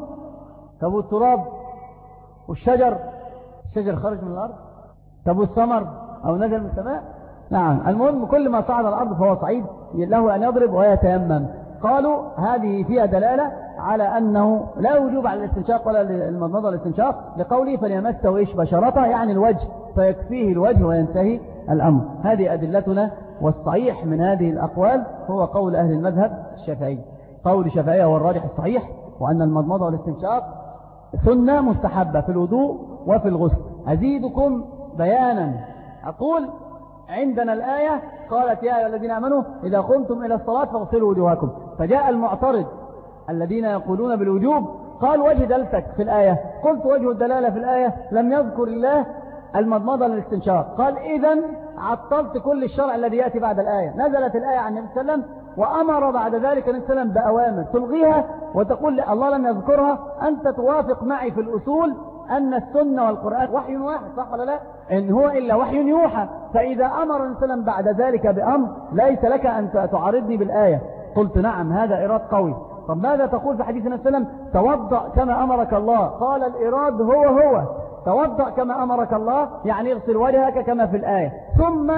B: طب التراب والشجر، الشجر خرج من الأرض. طب والثمر أو نزل من السماء. نعم، المهم كل ما صعد الأرض فهو صعيد، له أن يضرب ويتيمم. قالوا هذه فيها دلالة على أنه لا وجوب على الاستنشاق ولا المضمضة والاستنشاق، لقوله فليمسه إيش؟ بشرته، يعني الوجه، فيكفيه الوجه وينتهي الأمر. هذه أدلتنا، والصحيح من هذه الأقوال هو قول أهل المذهب الشافعي. قول الشافعي هو الراجح الصحيح، وأن المضمضة والاستنشاق سنة مستحبة في الوضوء وفي الغسل. أزيدكم بيانا، أقول عندنا الآية قالت يا أيها الذين آمنوا إذا قمتم إلى الصلاة فاغسلوا وجوهكم، فجاء المعترض الذين يقولون بالوجوب قال وجه دلتك في الآية. قلت وجه الدلالة في الآية لم يذكر الله المضمضة للاستنشاق. قال إذن عطلت كل الشرع الذي يأتي بعد الآية. نزلت الآية عن النبي صلى الله عليه وسلم وأمر بعد ذلك النبي صلى الله عليه وسلم بأوامر تلغيها وتقول الله لم يذكرها. أنت توافق معي في الأصول أن السنة والقرآن وحي واحد، صح ولا لا؟ إن هو إلا وحي يوحى. فإذا أمر النبي صلى الله عليه وسلم بعد ذلك بأمر ليس لك أن تعارضني بالآية. قلت نعم، هذا إراد قوي. طب ماذا تقول في حديث النبي صلى الله عليه وسلم توضأ كما أمرك الله؟ قال الإراد هو هو توضأ كما أمرك الله، يعني اغسل وجهك كما في الآية. ثم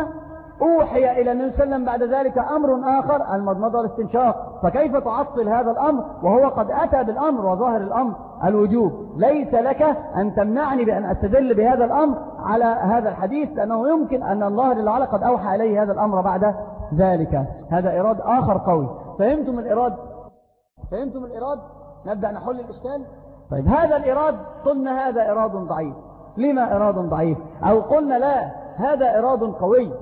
B: أوحي إلى النبي صلى الله عليه وسلم بعد ذلك أمر آخر، المضمضة والاستنشاق. فكيف تعطل هذا الأمر وهو قد أتى بالأمر وظاهر الأمر الوجوب؟ ليس لك أن تمنعني بأن أستدل بهذا الأمر على هذا الحديث، لأنه يمكن أن الله جل وعلا قد أوحى عليه هذا الأمر بعد ذلك. هذا إراد آخر قوي. فهمتم الإراد؟ فهمتم الإراد؟ نبدأ نحل الإشكال. طيب هذا الإراد قلنا هذا إراد ضعيف. لما إراد ضعيف؟ أو قلنا لا، هذا إراد قوي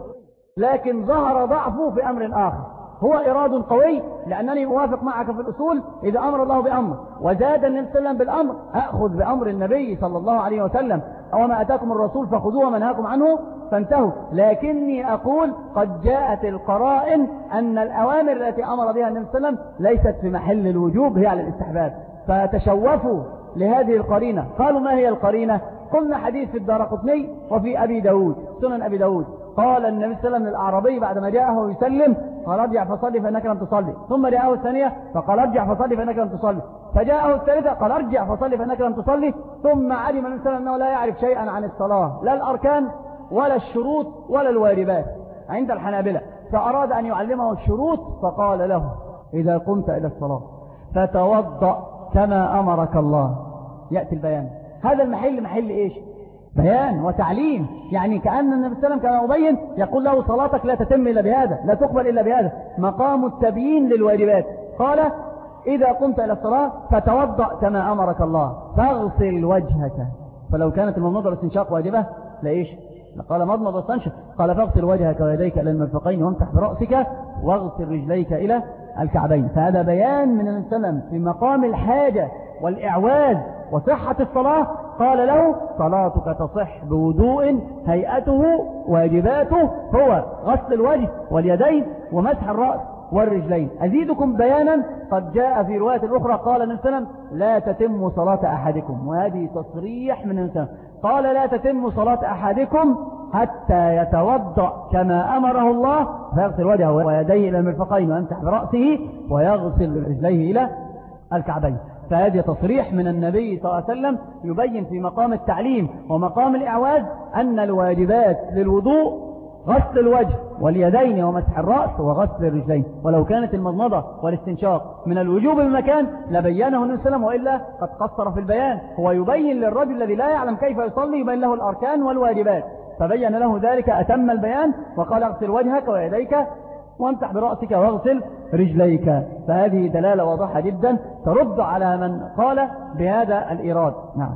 B: لكن ظهر ضعفه في أمر آخر. هو إراد قوي لأنني موافق معك في الأصول إذا أمر الله بأمر وزاد النبي صلى الله عليه وسلم بالأمر أخذ بأمر النبي صلى الله عليه وسلم، وما أتاكم الرسول فخذوه وما نهاكم عنه فانتهوا. لكني أقول قد جاءت القرائن أن الأوامر التي أمر بها النبي صلى الله عليه وسلم ليست في محل الوجوب، هي على الاستحباب، فتشوفوا لهذه القرينة. قالوا ما هي القرينة؟ قلنا حديث في الدارقطني وفي أبي داود، سنن أبي داود، قال النبي صلى الله عليه وسلم للأعرابي بعدما جاءه يسلم قال ارجع فصلي فإنك لم تصلي، ثم جاءه الثانية فقال ارجع فصلي فإنك لم تصلي، فجاءه الثالثة قال ارجع فصلي فإنك لم تصلي، ثم علم النبي صلى الله عليه وسلم أنه لا يعرف شيئا عن الصلاة، لا الأركان ولا الشروط ولا الواجبات عند الحنابلة، فأراد أن يعلمه الشروط فقال له إذا قمت إلى الصلاة فتوضأ كما أمرك الله. يأتي البيان. هذا المحل محل إيش؟ بيان وتعليم. يعني كأن النبي صلى الله عليه وسلم كما أبين يقول له صلاتك لا تتم إلا بهذا، لا تقبل إلا بهذا، مقام التبيين للواجبات. قال إذا قمت إلى الصلاة فتوضأ كما أمرك الله فاغسل وجهك. فلو كانت المضمضة والاستنشاق واجبة لإيش؟ قال مضمض واستنشق. قال فاغسل وجهك ويديك إلى المرفقين وامسح برأسك واغسل رجليك إلى الكعبين. فهذا بيان من النبي صلى الله عليه وسلم في مقام الحاجة والإعواز وصحة الصلاة. قال له صلاتك تصح بوضوء هيئته واجباته هو غسل الوجه واليدين ومسح الرأس والرجلين. أزيدكم بيانا قد جاء في رواية الأخرى قال النبي صلى الله عليه وسلم لا تتم صلاة أحدكم، وهذه تصريح من النبي صلى الله عليه وسلم، قال لا تتم صلاة أحدكم حتى يتوضأ كما أمره الله فيغسل وجهه ويديه إلى المرفقين ويمسح برأسه ويغسل رجليه إلى الكعبين. فهذا تصريح من النبي صلى الله عليه وسلم يبين في مقام التعليم ومقام الإعواز أن الواجبات للوضوء غسل الوجه واليدين ومسح الرأس وغسل الرجلين. ولو كانت المضمضة والاستنشاق من الوجوب بمكان لبينه النبي صلى الله عليه وسلم، وإلا قد قصر في البيان. هو يبين للرجل الذي لا يعلم كيف يصلي يبين له الأركان والواجبات، فبين له ذلك أتم البيان وقال اغسل وجهك ويديك وامسح برأسك واغسل رجليك. فهذه دلالة واضحة جدا ترد على من قال بهذا الإيراد. نعم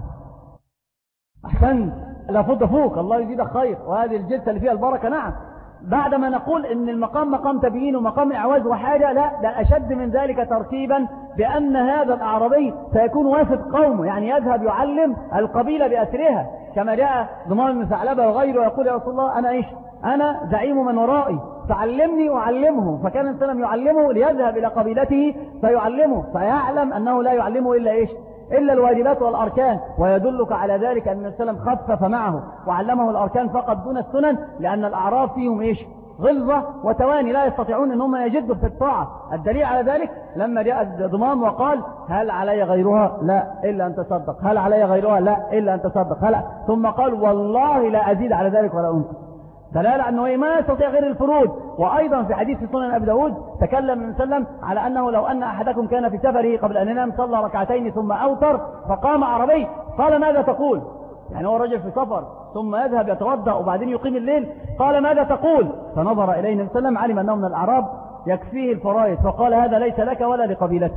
B: أحسنت، لا فض فوق، الله يزيدك خير، وهذه الجلسة اللي فيها البركة. نعم بعدما نقول ان المقام مقام تبيين ومقام إعواز وحاجة، لا لا أشد من ذلك ترتيبا بأن هذا الأعرابي سيكون وافد قومه، يعني يذهب يعلم القبيلة بأسرها كما جاء ضمان بن ثعلبة وغيره يقول يا رسول الله أنا إيش أنا زعيم من ورائي فعلمني وعلمه. فكان النبي صلى الله عليه وسلم يعلمه ليذهب إلى قبيلته فيعلمه، فيعلم أنه لا يعلمه إلا إيش إلا الواجبات والأركان. ويدلك على ذلك أن النبي صلى الله عليه وسلم خفف معه وعلمه الأركان فقط دون السنن، لأن الأعراب فيهم إيش غلظة وتواني لا يستطيعون أن هم يجدوا في الطاعة. الدليل على ذلك لما جاء الضمام وقال هل علي غيرها؟ لا إلا أن تصدق. هل علي غيرها؟ لا إلا أن تصدق. هل ثم قال والله لا أزيد على ذلك ولا أنقص، دلالة أنه ما يستطيع غير الفروض. وأيضا في حديث سنن أبي داود تكلم النبي صلى الله عليه وسلم على أنه لو أن أحدكم كان في سفره قبل أن ينام صلى ركعتين ثم أوتر فقام عربي قال ماذا تقول؟ يعني هو رجل في سفر ثم يذهب يتوضأ وبعدين يقيم الليل، قال ماذا تقول؟ فنظر إليه النبي صلى الله عليه وسلم علم أنه من الأعراب يكفيه الفرائض، فقال هذا ليس لك ولا لقبيلتك،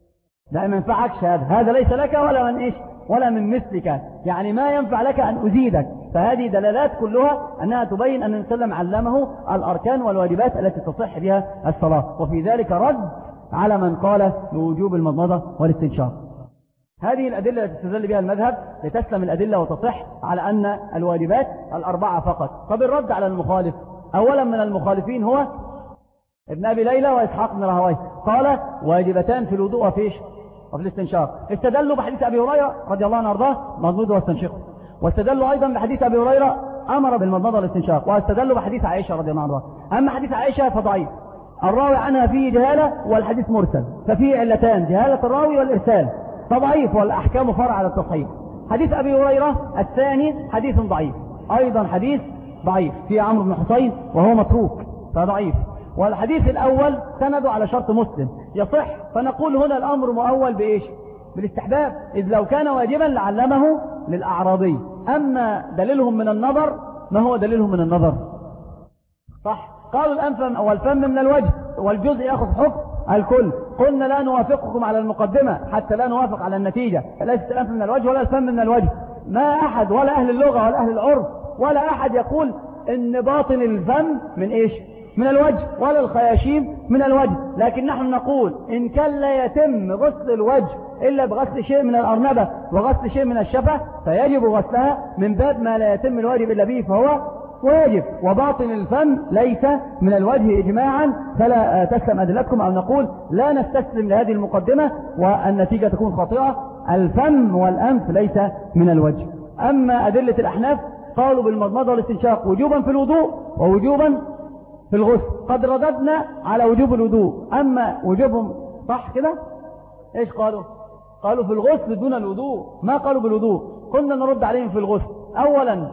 B: لا ما ينفعكش هذا، هذا ليس لك ولا من إيش ولا من مثلك، يعني ما ينفع لك أن أزيدك. فهذه دلالات كلها أنها تبين أن النبي صلى الله عليه وسلم علمه الأركان والواجبات التي تصح بها الصلاة، وفي ذلك رد على من قال بوجوب المضمضة والاستنشاق. هذه الأدلة التي تستدل بها المذهب لتسلم الأدلة وتصح على أن الواجبات الأربعة فقط. طب الرد على المخالف، أولا من المخالفين هو ابن أبي ليلى وإسحاق بن راهويه، قال واجبتان في الوضوء وفيش وفي الاستنشاق. استدلوا بحديث أبي هريرة رضي الله عنه وارضاه مضمضة واستنشق، واستدلوا أيضا بحديث أبي هريرة أمر بالمضمضة والاستنشاق، واستدلوا بحديث عائشة رضي الله عنها. أما حديث عائشة فضعيف، الراوي عنها فيه جهالة والحديث مرسل، ففيه علتان جهالة الراوي والإرسال، فضعيف والأحكام فرع على التصحيح. حديث أبي هريرة الثاني حديث ضعيف، أيضا حديث ضعيف فيه عمرو بن حسين وهو متروك فضعيف. والحديث الأول سنده على شرط مسلم يصح، فنقول هنا الأمر مؤول بإيش؟ بالاستحباب، إذ لو كان واجبا لعلمه للأعرابي. أما دليلهم من النظر ما هو دليلهم من النظر؟ صح، قالوا الأنف والفم من الوجه والجزء يأخذ حكم الكل. قلنا لا نوافقكم على المقدمة حتى لا نوافق على النتيجة، ليست الأنف من الوجه ولا الفم من الوجه. ما أحد ولا أهل اللغة ولا أهل العرف ولا أحد يقول إن باطن الفم من إيش؟ من الوجه، ولا الخياشيم من الوجه. لكن نحن نقول إن كان لا يتم غسل الوجه إلا بغسل شيء من الأرنبة وغسل شيء من الشفة فيجب غسلها من باب ما لا يتم الواجب إلا به، فهو
A: واجب، وباطن الفم ليس من الوجه إجماعا، فلا تسلم أدلتكم أو نقول لا نستسلم لهذه المقدمة والنتيجة تكون خاطئة. الفم والأنف ليس من الوجه. أما أدلة الأحناف قالوا بالمضمضة والاستنشاق وجوبا في الوضوء ووجوبا في الغسل. قد رددنا على وجوب الوضوء، أما وجوبهم صح كده إيش قالوا؟ قالوا في الغسل دون الوضوء، ما قالوا بالوضوء. قلنا نرد عليهم في الغسل. أولا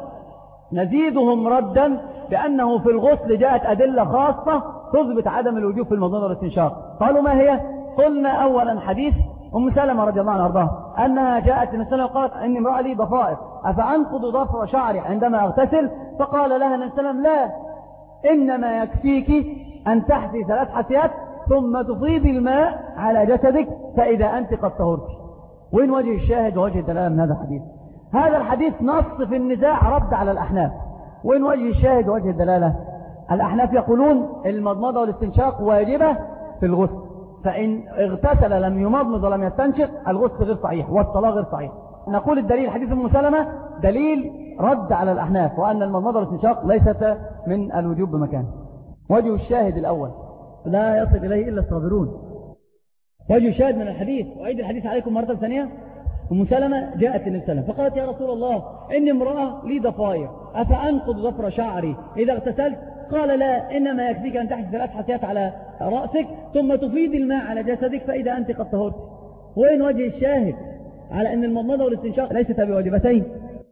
A: نزيدهم ردا بأنه في الغسل جاءت أدلة خاصة تثبت عدم الوجوب في المضمضة والاستنشاق. قالوا ما هي؟ قلنا أولا حديث أم سلمة رضي الله عنها وارضاها أنها جاءت من سلمة وقالت إني امرأة لي ضفائر أفأنقض ضفر شعري عندما أغتسل؟ فقال لها النبي صلى الله عليه وسلم لا، إنما يكفيك أن تحثي ثلاث حثيات ثم تفيضي الماء على جسدك فإذا أنت قد طهرت. وين وجه الشاهد ووجه الدلالة من هذا الحديث؟ هذا الحديث نص في النزاع رد على الأحناف. وين وجه الشاهد ووجه الدلالة؟ الأحناف يقولون المضمضة والاستنشاق واجبة في الغسل، فإن اغتسل لم يمضمض ولم يستنشق الغسل غير صحيح والصلاة غير صحيح. نقول الدليل حديث أم سلمة دليل رد على الأحناف وأن المضمضة والاستنشاق ليست من الوجوب بمكان. وجه الشاهد الأول لا يصل إليه إلا الصابرون. وجه الشاهد من الحديث، وأعيد الحديث عليكم مرة ثانية. أم سلمة جاءت النبي صلى الله عليه وسلم فقالت يا رسول الله إني امرأة لي ضفائر أفأنقض ضفر شعري إذا اغتسلت؟ قال لا، إنما يكفيك أن تحث ثلاث حثيات على رأسك ثم تفيض الماء على جسدك فإذا أنت قد طهرت. وين وجه الشاهد على أن المضمضة والاستنشاق ليست بواجبتين؟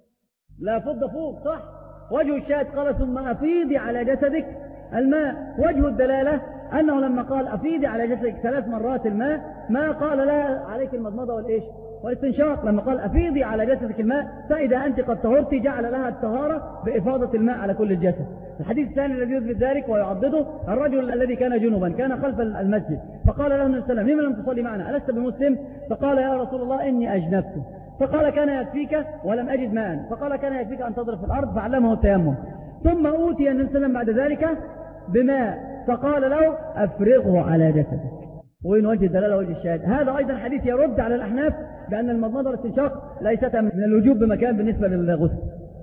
A: لا فض فوق صح. وجه الشاهد قال ثم أفيضي على جسدك الماء. وجه الدلالة أنه لما قال أفيضي على جسدك ثلاث مرات الماء ما قال لا عليك المضمضة والإيش والاستنشاق. لما قال أفيضي على جسدك الماء فإذا أنت قد طهرت جعل لها الطهارة بإفاضة الماء على كل الجسد. الحديث الثاني الذي يثبت ذلك ويعضده الرجل الذي كان جنبا كان خلف المسجد فقال له النبي صلى الله عليه وسلم لما لم تصلي معنا ألست بمسلم؟ فقال يا رسول الله إني أجنبت. فقال كان يكفيك ولم أجد ماء. فقال كان يكفيك أن تضرب في الأرض فعلمه التيمم. ثم أوتي النبي صلى الله عليه وسلم بعد ذلك بماء فقال له أفرغه على جسدك. وين وجه الدلالة وجه الشاهد؟ هذا أيضا حديث يرد على الأحناف بأن المضمضة والاستنشاق ليست من الوجوب بمكان بالنسبة للغسل.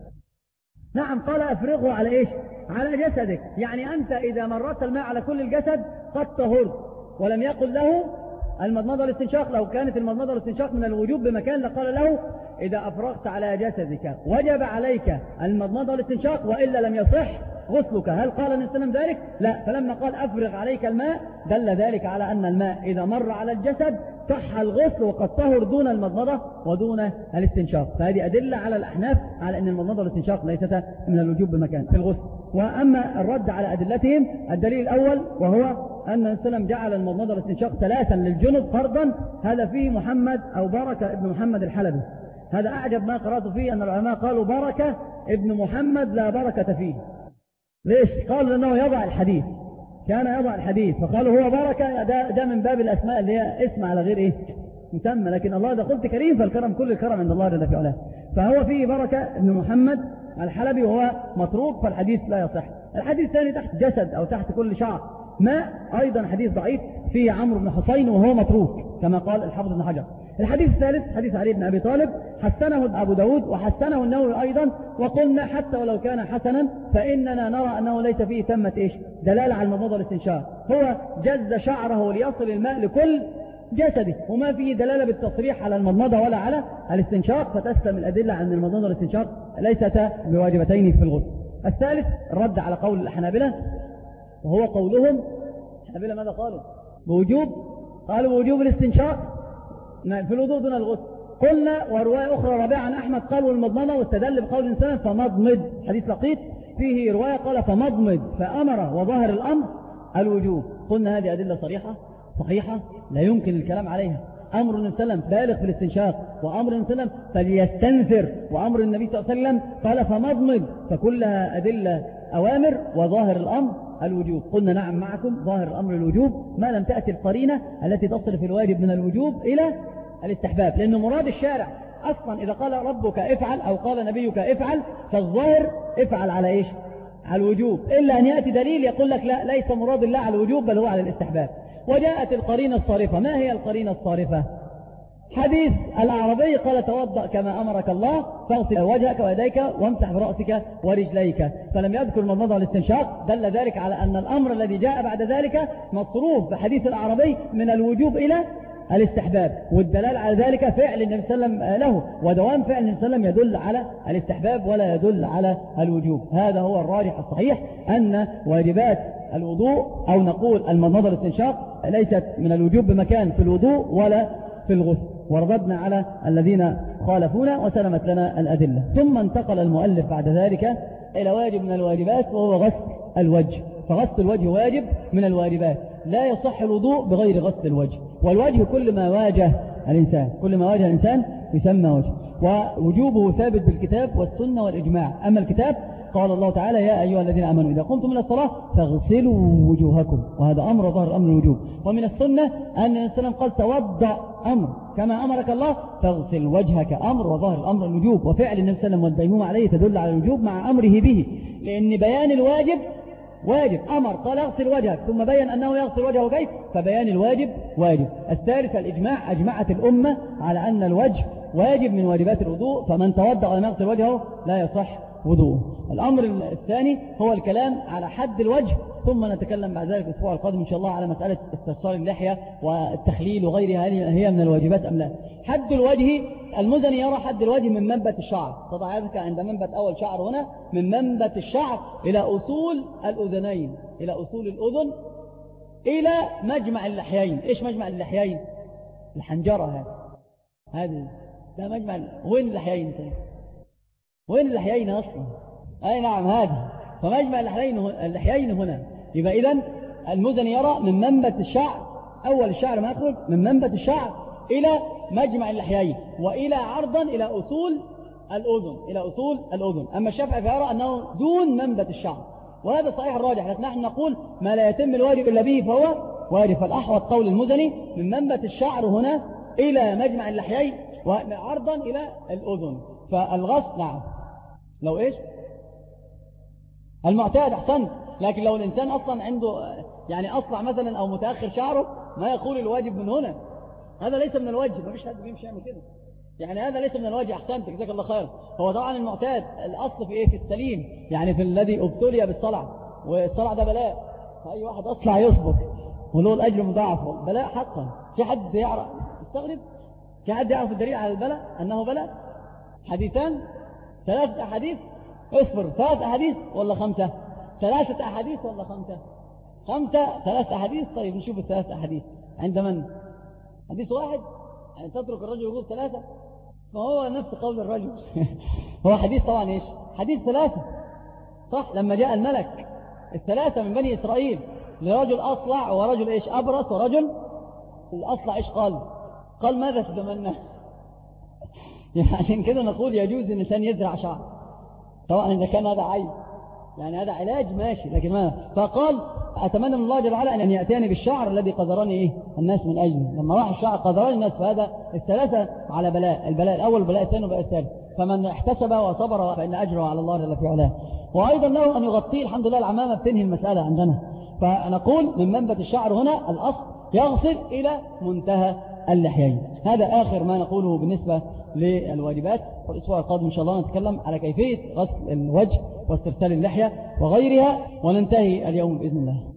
A: نعم قال أفرغه على إيش؟ على جسدك، يعني أنت إذا مررت الماء على كل الجسد قد طهرت. ولم يقل له المضمضة والاستنشاق. لو كانت المضمضة والاستنشاق من الوجوب بمكان لقال له إذا أفرغت على جسدك وجب عليك المضمضة والاستنشاق وإلا لم يصح غسلك. هل قال النبي صلى الله عليه وسلم ذلك؟ لا. فلما قال أفرغ عليك الماء دل ذلك على أن الماء إذا مر على الجسد صح الغسل وقد طهر دون المضمضة ودون الاستنشاق. فهذه أدلة على الأحناف على أن المضمضة والاستنشاق ليست من الوجوب بمكان في الغسل. وأما الرد على أدلتهم الدليل الأول وهو أن النبي صلى الله عليه وسلم جعل المضمضة والاستنشاق ثلاثا للجنب فرضا. هذا فيه محمد أو بركة ابن محمد الحلبي. هذا أعجب ما قرأت فيه أن العلماء قالوا بركة ابن محمد لا بركة فيه. ليش؟ قالوا لأنه يضع الحديث، كان يضع الحديث فقالوا هو بركة. ده, ده من باب الأسماء اللي هي اسم على غير إيه مسمى، لكن الله إذا قلت كريم فالكرم كل الكرم عند الله جل في علاه. فهو فيه بركة ابن محمد الحلبي وهو متروك فالحديث لا يصح. الحديث الثاني تحت جسد أو تحت كل شعر ماء أيضا حديث ضعيف فيه عمرو بن حسين وهو متروك كما قال الحافظ ابن حجر. الحديث الثالث حديث علي بن أبي طالب حسنه أبو داود وحسنه النووي أيضا. وقلنا حتى ولو كان حسنا فإننا نرى أنه ليس فيه ثمة إيش دلالة على المضمضة والاستنشاق. هو جز شعره ليصل الماء لكل جسده وما فيه دلالة بالتصريح على المضمضة ولا على الاستنشاق، فتسلم الأدلة عن المضمضة والاستنشاق ليست بواجبتين في الغسل. الثالث الرد على قول الحنابلة وهو قولهم الحنابلة ماذا قالوا؟ بوجوب، قالوا بوجوب الاستنشاق في الوضوء دون الغسل. قلنا ورواية أخرى رابعة عن أحمد قالوا المضمضة واستدل بقول الإنسان فمضمض. حديث لقيط فيه رواية قال فمضمض فأمر وظاهر الأمر الوجوب. قلنا هذه أدلة صريحة صحيحة لا يمكن الكلام عليها. أمر النبي صلى الله عليه وسلم بالغ في الاستنشاق وأمر النبي صلى الله عليه وسلم فليستنثر وأمر النبي صلى الله عليه وسلم قال فمضمض، فكلها أدلة أوامر وظاهر الأمر الوجوب. قلنا نعم معكم ظاهر الأمر الوجوب ما لم تأتي القرينة التي تصرف الواجب من الوجوب إلى الاستحباب، لأنه مراد الشارع أصلا إذا قال ربك افعل أو قال نبيك افعل فالظاهر افعل على إيش؟ على الوجوب، إلا أن يأتي دليل يقول لك لا ليس مراد الله على الوجوب بل هو على الاستحباب. وجاءت القرينة الصارفة. ما هي القرينة الصارفة؟
B: حديث الأعرابي قال توضأ كما أمرك الله فاغسل وجهك ويديك وامسح برأسك ورجليك، فلم يذكر المضمضة والاستنشاق. دل ذلك على أن الأمر الذي جاء بعد ذلك مصروف بحديث الأعرابي من الوجوب إلى الاستحباب، والدلال على ذلك فعل النبي صلى الله عليه وسلم له، ودوام فعل النبي صلى الله عليه وسلم يدل على الاستحباب ولا يدل على الوجوب. هذا هو الراجح الصحيح، أن واجبات الوضوء أو نقول المضمضة والاستنشاق ليست من الوجوب بمكان في الوضوء ولا في الغسل، ورددنا على الذين خالفونا وسلمت لنا الأدلة. ثم انتقل المؤلف بعد ذلك إلى واجب من الواجبات وهو غسل الوجه، فغسل الوجه واجب من الواجبات، لا يصح الوضوء بغير غسل الوجه، والوجه كل ما واجه الإنسان، كل ما واجه الإنسان يسمى وجه، ووجوبه ثابت بالكتاب والسنة والإجماع. أما الكتاب قال الله تعالى يا أيها الذين آمنوا إذا قمتم إلى الصلاة فاغسلوا وجوهكم، وهذا أمر ظهر أمر الوجوب. ومن السنة أن النبي صلى الله عليه وسلم قال توضأ أمر كما أمرك الله فاغسل وجهك أمر، وظهر الأمر الوجوب، وفعل النبي صلى الله عليه وسلم والديمومة عليه تدل على الوجوب مع أمره به، لأن بيان الواجب واجب، أمر قال اغسل وجهك ثم بين أنه يغسل وجهه كيف، فبيان الواجب واجب. الثالث الإجماع، أجمعت الأمة على أن الوجه واجب من واجبات الوضوء، فمن توضأ ولم يغسل وجهه لا يصح وضوءه. الأمر الثاني هو الكلام على حد الوجه، ثم نتكلم بعد ذلك الأسبوع القادم إن شاء الله على مسألة استفسار اللحية والتخليل وغيرها، هل هي من الواجبات أم لا. حد الوجه، المزني يرى حد الوجه من منبت الشعر، تضع يدك عند منبت أول شعر هنا، من منبت الشعر إلى أصول الأذنين، إلى أصول الأذن إلى مجمع اللحيين. إيش مجمع اللحيين؟ الحنجرة هذه، هذه ده مجمع. وين اللحيين؟ وين اللحيين أصلا؟ أي نعم هذه، فمجمع اللحيين اللحيين هنا. يبقى إذن المزني يرى من منبت الشعر، أول الشعر ما يخرج من منبت الشعر إلى مجمع اللحيين، وإلى عرضا إلى أصول الأذن، إلى أصول الأذن. أما الشافعي فيرى أنه دون منبت الشعر، وهذا صحيح الراجح، لكن نحن نقول ما لا يتم الواجب إلا به فهو واجب. فالأحوط قول المزني من منبت الشعر هنا إلى مجمع اللحيين وعرضا إلى الأذن. فالغسل نعم لو إيش المعتاد أحسن، لكن لو الإنسان أصلا عنده يعني أصلع مثلا أو متأخر شعره ما يقول الواجب من هنا، هذا ليس من الواجب، ما فيش حد بيمشي يعمل كده، يعني هذا ليس من الواجب. أحسنت جزاك الله خير. هو طبعا المعتاد الأصل في إيه؟ في السليم، يعني في الذي ابتلي بالصلع، والصلع ده بلاء، فأي واحد أصلع يصبر وله الأجر مضاعف، بلاء حقا. في حد يعرف يستغرب؟ في حد يعرف الدليل على البلاء أنه بلاء؟ حديثان، ثلاثة أحاديث، اصبر، ثلاث أحاديث ولا خمسة؟ ثلاثة أحاديث ولا خمسة؟ خمسة، ثلاث أحاديث. طيب نشوف الثلاث أحاديث عند من؟ حديث واحد يعني تترك الرجل يقول ثلاثة، فهو نفس قول الرجل هو حديث طبعا إيش؟ حديث ثلاثة صح، لما جاء الملك الثلاثة من بني إسرائيل لرجل أصلع ورجل إيش أبرص ورجل الأصلع إيش قال؟ قال ماذا تتمنى؟ يعني كده نقول يجوز الإنسان يزرع شعر، طبعا إذا كان هذا عيب يعني هذا علاج ماشي، لكن ما فقال أتمنى من الله جل وعلا أن يأتيني بالشعر الذي قدرني إيه الناس من أجله. لما راح الشعر قدرني الناس، فهذا الثلاثة على بلاء، البلاء الأول والبلاء الثاني والبلاء الثالث، فمن احتسب وصبر فإن أجره على الله جل في علاه. وأيضا له أن يغطيه، الحمد لله العمامة بتنهي المسألة عندنا. فنقول من منبت الشعر هنا الأصل يغسل إلى منتهى اللحيين. هذا آخر ما نقوله بالنسبة للواجبات، والأسبوع القادم إن شاء الله نتكلم على كيفية غسل الوجه واسترسال اللحية وغيرها، وننتهي اليوم بإذن الله.